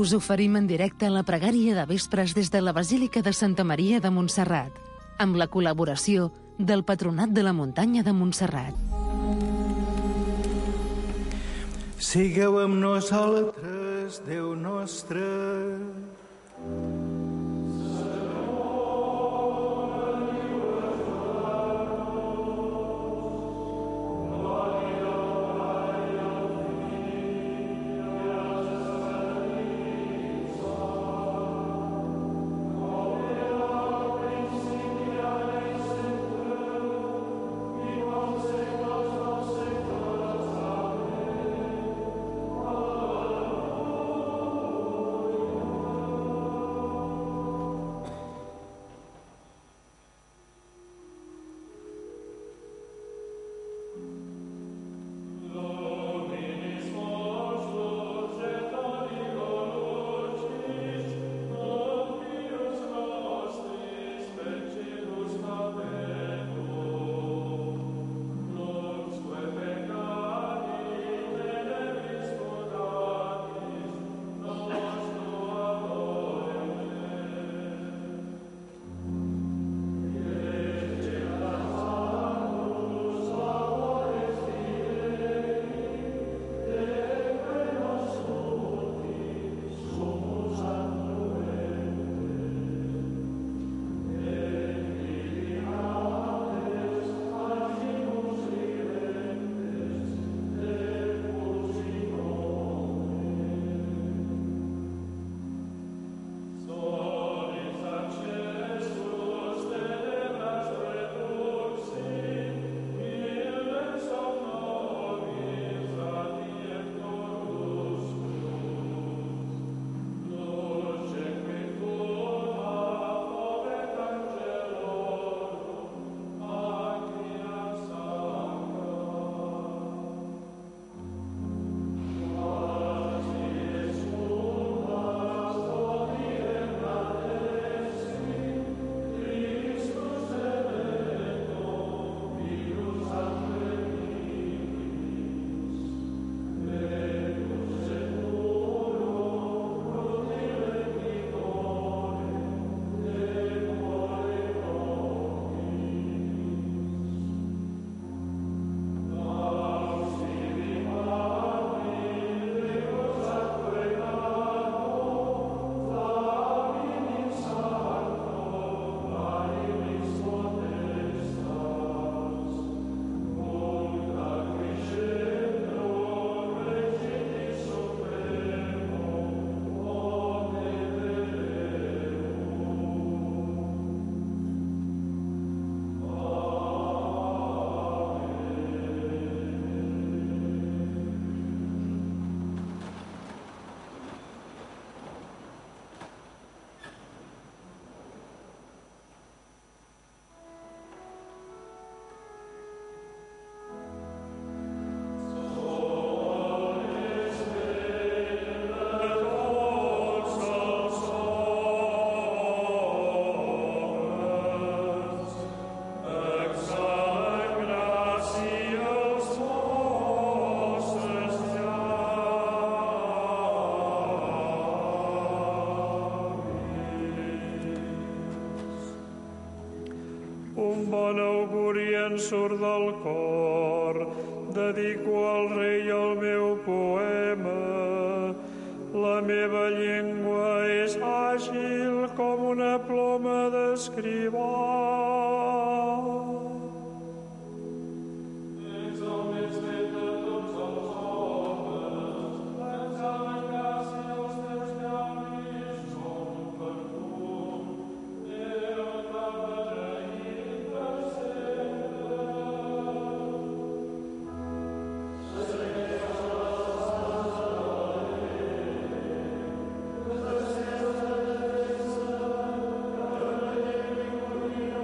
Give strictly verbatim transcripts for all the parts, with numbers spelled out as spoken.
Us oferim en directe la pregària de vespres des de la Basílica de Santa Maria de Montserrat, amb la col·laboració del Patronat de la Muntanya de Montserrat. Sigueu amb nosaltres, Déu nostre. Bon auguri en surt del cor, dedico al rei el meu poema. La meva llengua és àgil com una ploma d'escrivà. Gloria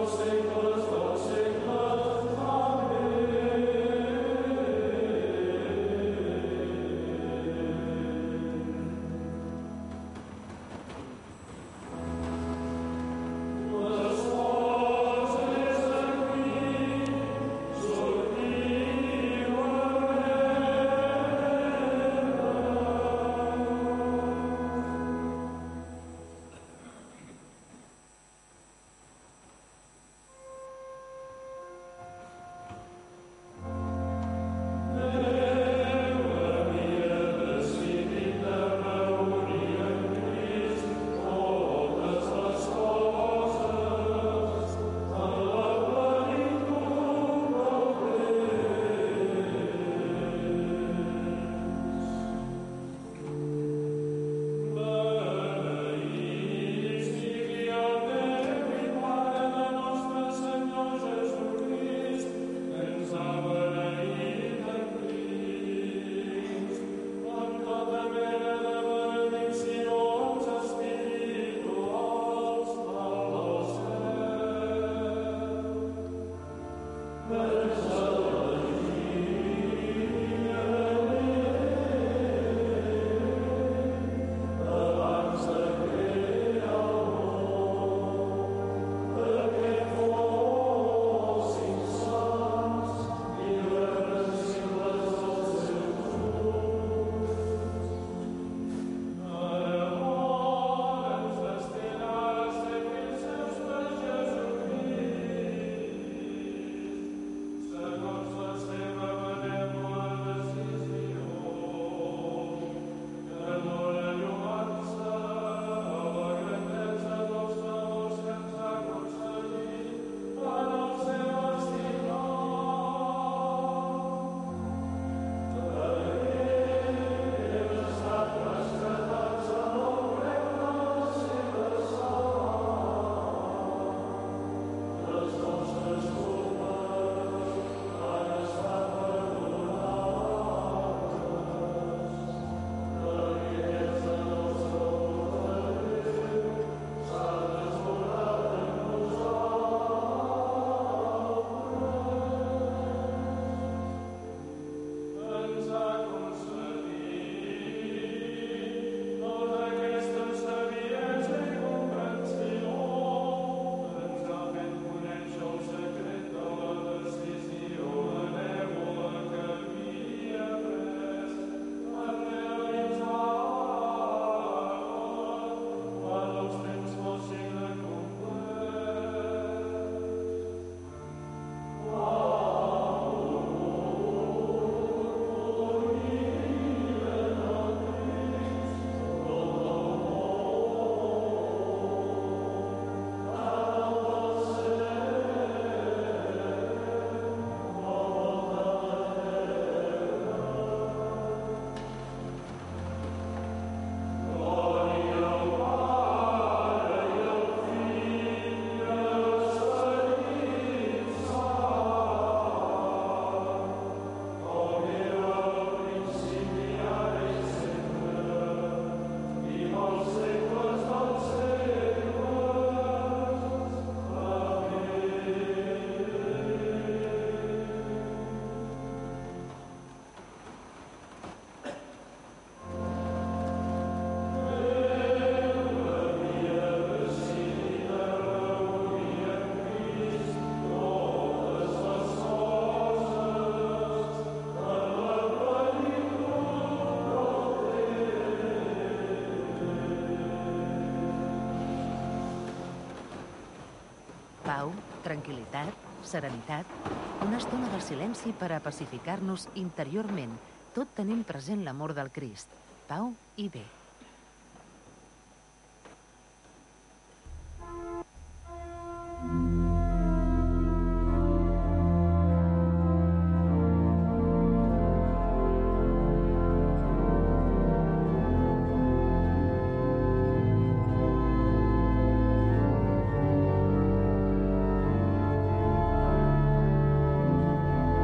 Pau, tranquil·litat, serenitat, una estona del silenci per a pacificar-nos interiorment, tot tenint present l'amor del Crist, pau i bé.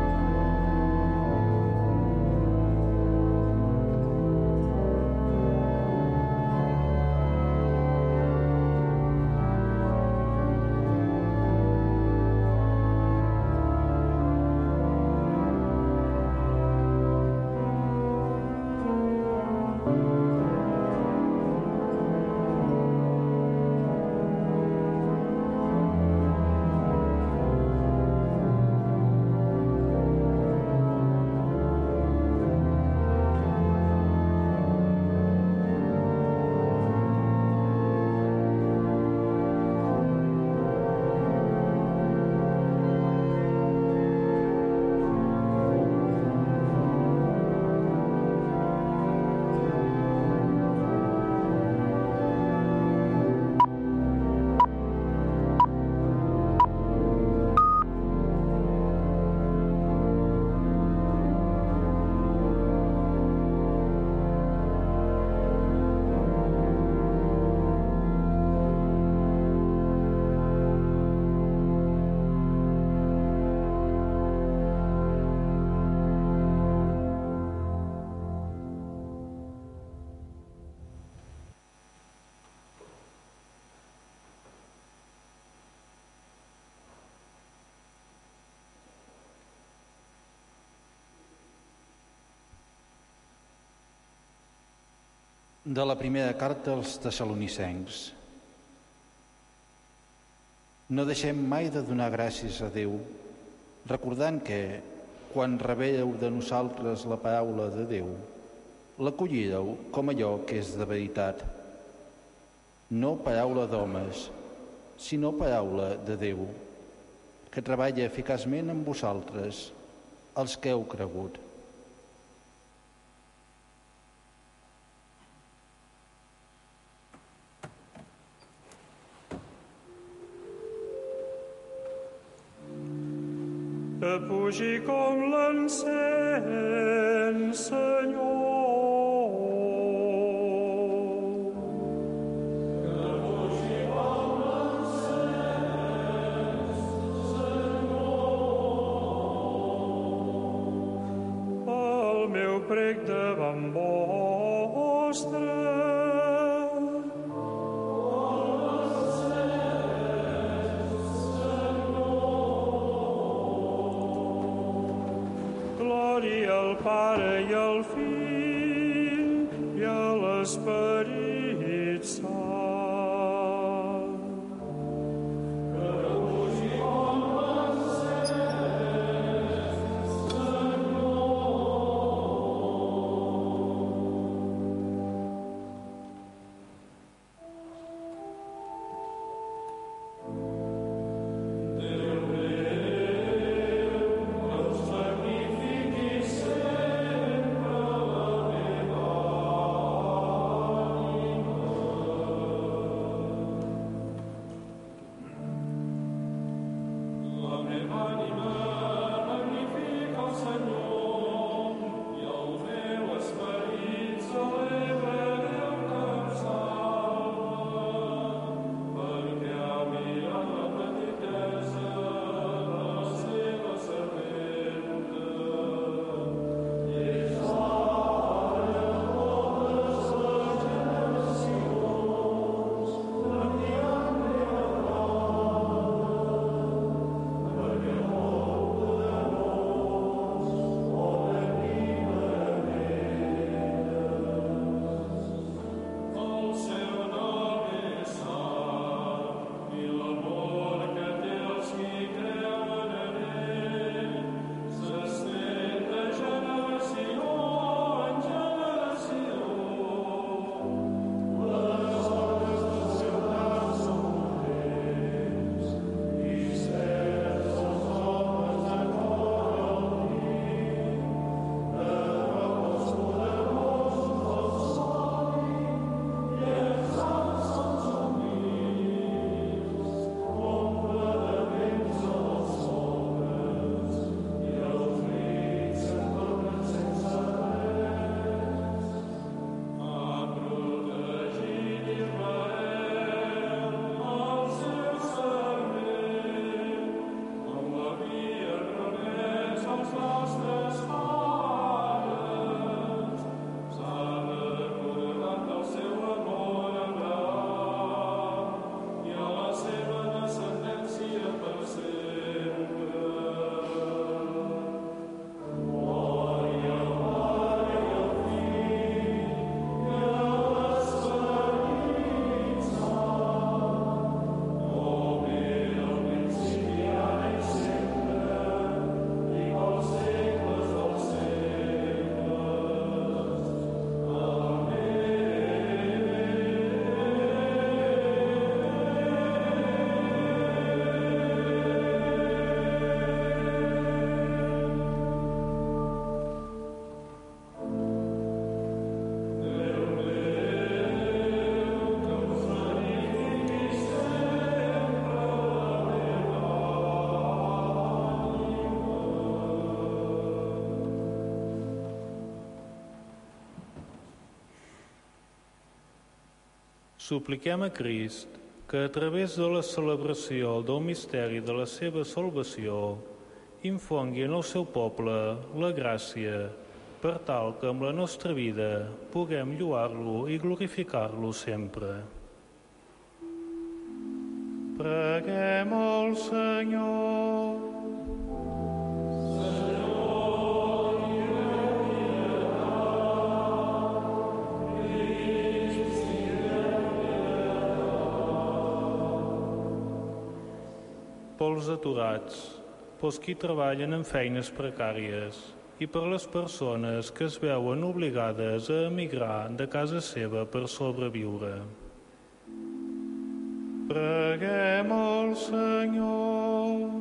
Thank you. De la primera carta als Tessalonicencs. No deixem mai de donar gràcies a Déu, recordant que, quan rebéieu de nosaltres la paraula de Déu, l'acollireu com allò que és de veritat. No paraula d'homes, sinó paraula de Déu, que treballa eficaçment amb vosaltres, els que heu cregut. Que pugi com l'encens, Senyor. Que pugi com l'encens, Senyor. El meu prec davant vostre. Al Pare i al Fill i a l'Esperit Sant. Que pugi com l'encens, Supliquem a Crist que a través de la celebració del misteri de la seva salvació infongui en el seu poble la gràcia per tal que amb la nostra vida puguem lloar-lo i glorificar-lo sempre. Preguem al Senyor. Senyor, pels aturats, pels qui treballen en feines precàries i per les persones que es veuen obligades a emigrar de casa seva per sobreviure. Preguem al Senyor.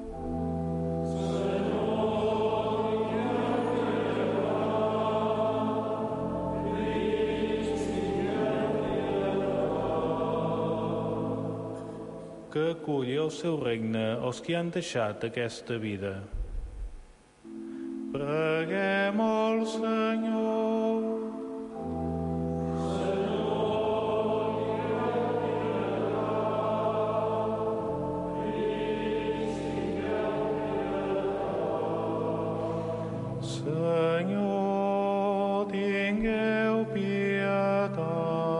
Que aculli el seu regne els que han deixat aquesta vida. Preguem al Senyor. Senyor, tingueu pietat.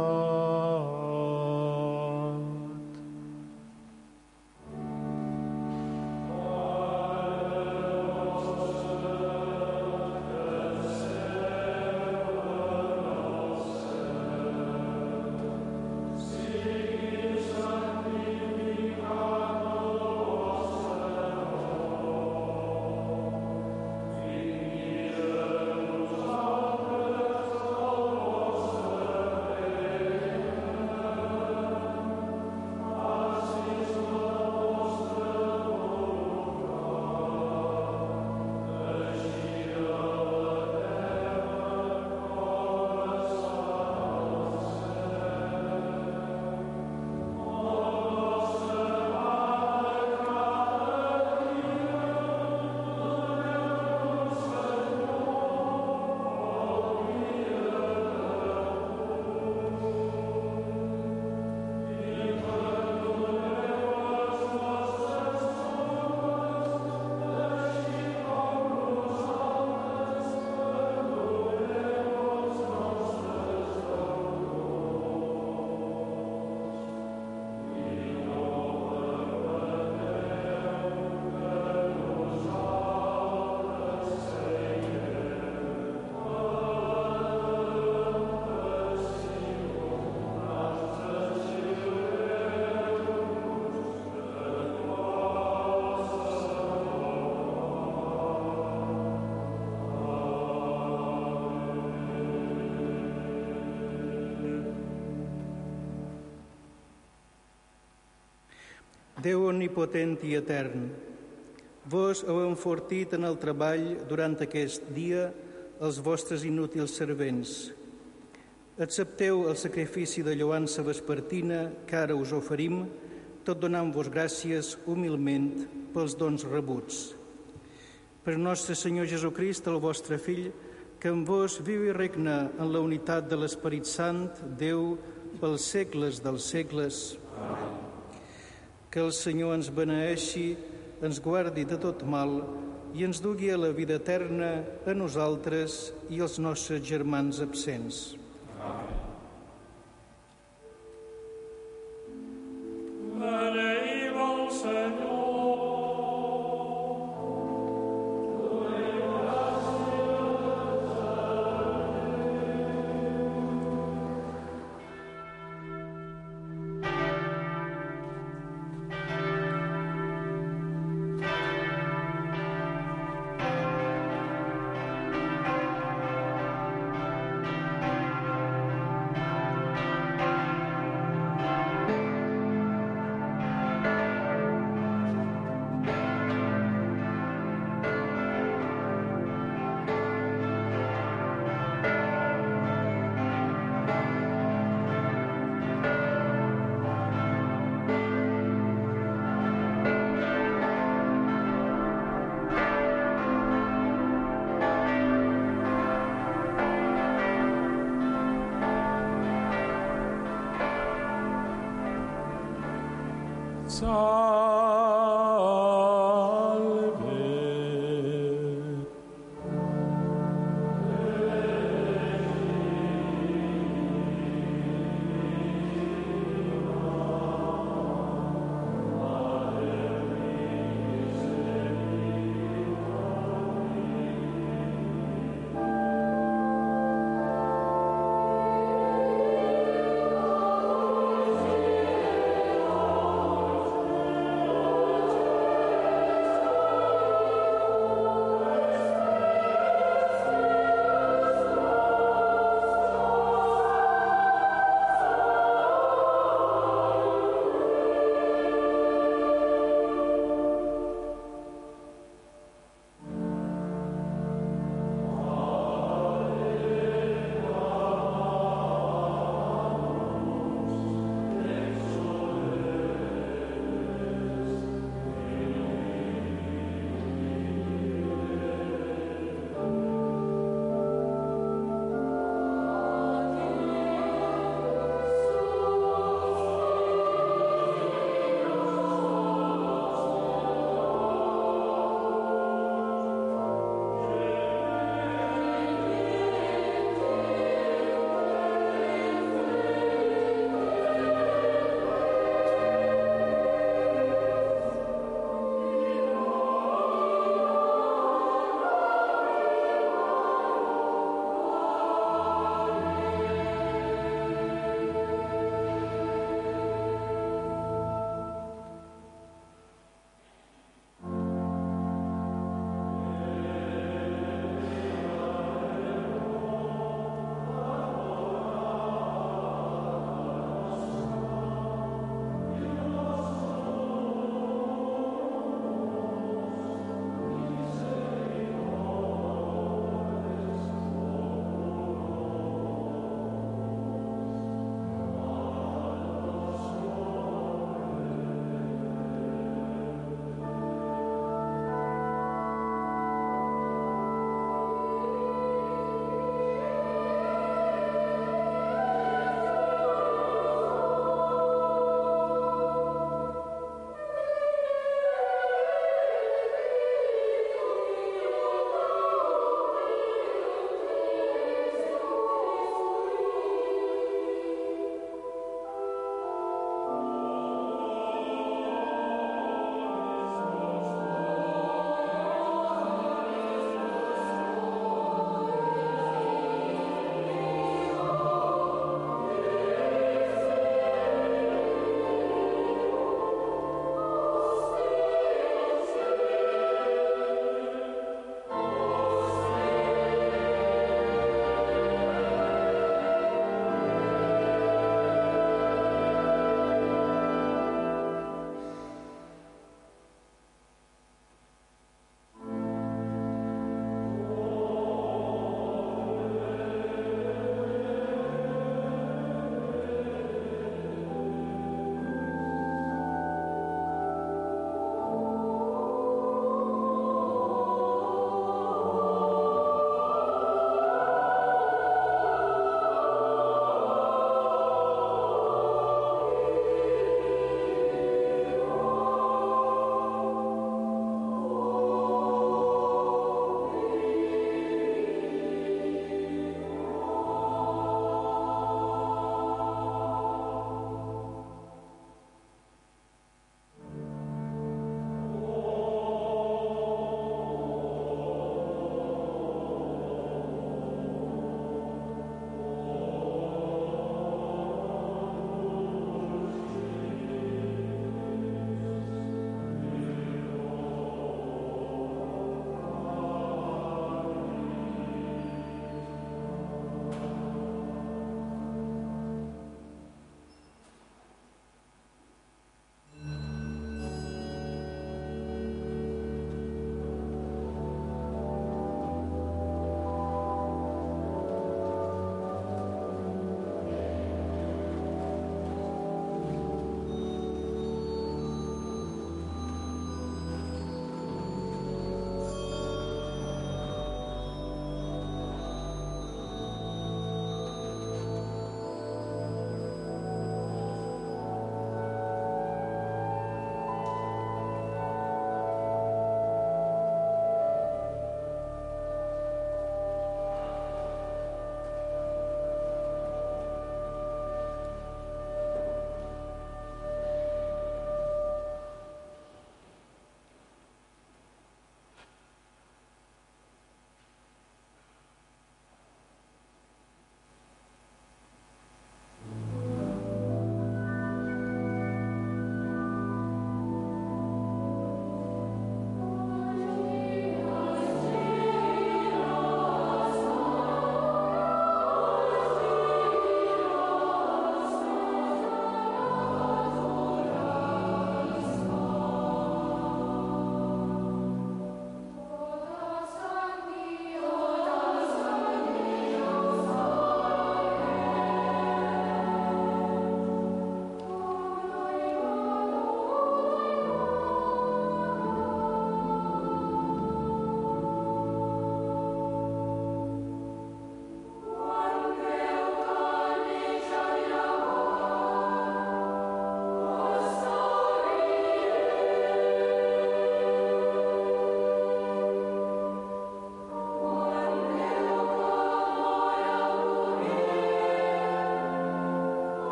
Déu omnipotent i etern, vos heu enfortit en el treball durant aquest dia els vostres inútils servents. Accepteu el sacrifici de lloança vespertina que ara us oferim, tot donant-vos gràcies humilment pels dons rebuts. Per nostre Senyor Jesucrist, el vostre Fill, que en vos viu i regna en la unitat de l'Esperit Sant, Déu, pels segles dels segles. Amén. Que el Senyor ens beneeixi, ens guardi de tot mal i ens dugui a la vida eterna a nosaltres i als nostres germans absents. Amén. Beneïm el Senyor.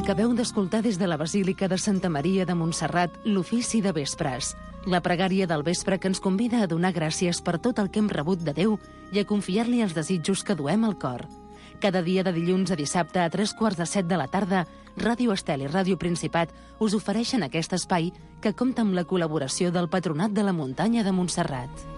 Acabeu d'escoltar des de la Basílica de Santa Maria de Montserrat l'ofici de vespres, la pregària del vespre que ens convida a donar gràcies per tot el que hem rebut de Déu i a confiar-li els desitjos que duem al cor. Cada dia de dilluns a dissabte a tres quarts de set de la tarda, Ràdio Estel i Ràdio Principat us ofereixen aquest espai que compta amb la col·laboració del Patronat de la Muntanya de Montserrat.